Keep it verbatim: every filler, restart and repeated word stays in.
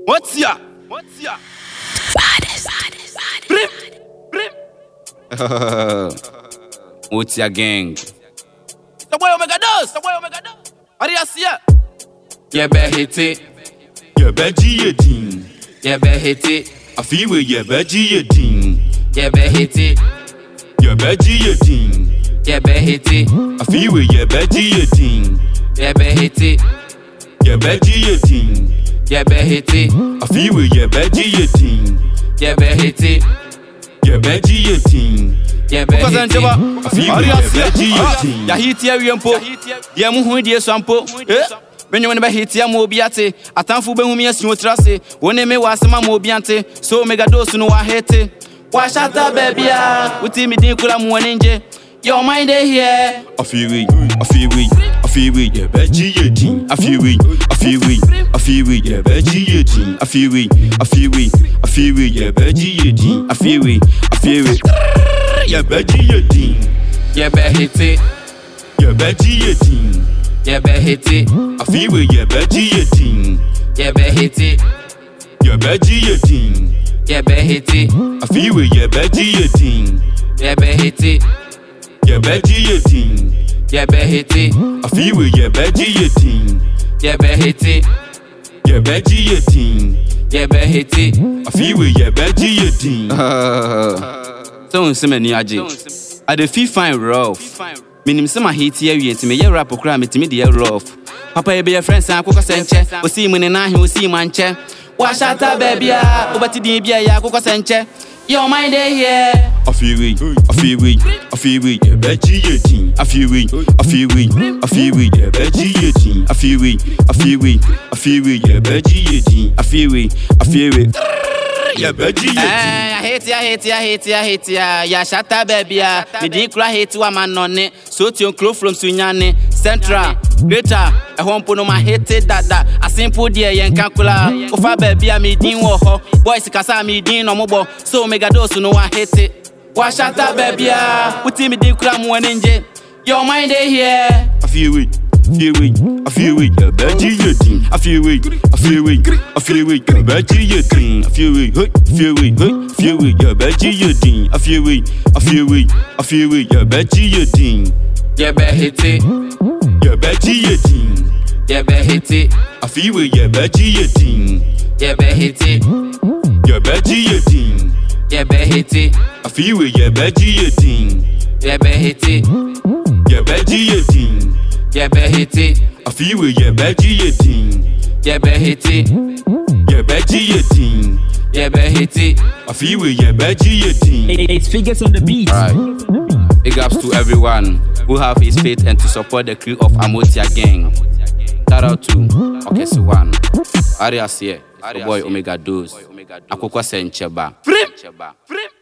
What's ya? What's ya? Baddest. Brim. Brim. What's ya gang? The boy Omega does. The boy Omega does. Arias ya. Yeah, bet hit it. Yeah, bet G eighteen. Yeah, bet hit it. I feel with yeah, bet G eighteen. Yeah, bet hit it. Yeah, bet G eighteen. Yeah, bet hit it. I feel with yeah, bet G eighteen. Yeah, bet hit it. Yeah, bet G eighteen. Yeah, bet hit it. I feel with yeah, bet G eighteen. Yeah, bet hit it. Yeah, bet G eighteen. Yeah, bet hit it. I feel with yeah, bet G eighteen. Ya hit ya wiempo. Ya mu hu die swampo. Eh? Menyo ne ba hit ya mo obiate. Atamfu be hu me asu otrase. Wone me wasema mo obiante. So Omega dose no wa hete. Wa shata baby ah. Uti mi din kula mu nje. Your mind is here. I feel it, I feel it, I feel it, yeah, bet G eighteen. I feel it, I feel it, I feel it, yeah, bet G eighteen. I feel it, I feel it, I feel it, yeah, bet G eighteen. I feel it, I feel it, yeah, bet G eighteen. Yeah, bet hit it. Yeah, bet G eighteen. Yeah, bet hit it. I feel it, yeah, bet G eighteen. Yeah, bet hit it. Yeah, bet G eighteen. Yeah, bet hit it. I feel it, yeah, bet G eighteen. Yeah, bet hit it. Yeah, bet G eighteen. Yeah, bet hit it. I feel it, yeah, bet G eighteen. Yeah, bet hit it. Yeah, bet G eighteen. Yeah, bet hit it. I feel it, yeah, bet G eighteen. Don't say me aje. I dey feel fine rough. Minim say my hit here wi enti me ye rap okra me timi dey rough. Papa e be your friends an akoko senche. O si mu ne na he o si manche. Wa shata baby ah, obati din bia ya akoko senche. Your mind is here. I feel it, I feel it, I feel it, yeah, bet G eighteen. I feel it, I feel it, I feel it, yeah, bet G eighteen. I feel it, I feel it, I feel it, yeah, bet G eighteen. I feel it, I feel it, yeah, bet G eighteen. I hate ya, hate ya, hate ya, hate ya. Ya shata baby ya. Me din kula hate wa man on it. So ti on close from Sunyane. Central, Greater. I want to know my hate dada. A simple dear yen kankula. Ofa baby ya me din wo ho. Boys kasa me din no mobo. So Omega dose no wa hate it. Wa shata baby ya. Uti me din kula mu nje. Your mind is here. I feel it, feel it, I feel it, yeah, bet G eighteen. I feel it, I feel it, I feel it, yeah, bet G eighteen. I feel it, hey, feel it, hey, feel it, yeah, bet G eighteen. I feel it, I feel it, I feel it, yeah, bet G eighteen. Yeah, bet hit it. Yeah, bet G eighteen. Yeah, bet hit it. I feel it, yeah, bet G eighteen. Yeah, bet hit it. Yeah, bet G eighteen. Yeah, bet hit it. I feel it, yeah, bet G eighteen. Yeah, bet hit it. Yeah, bet G eighteen. Yeah, bet hit it. I feel it, yeah, bet G eighteen. Yeah, bet hit it. Yeah, bet G eighteen. Yeah, bet hit it. I feel it, yeah, bet G eighteen. It's figures on the beat. Alright. Big ups to everyone who have his faith and to support the crew of Amotia Gang. Shout out to Okesi One, Arias here, the boy Omega Dose, Akoko Sencheba. Free.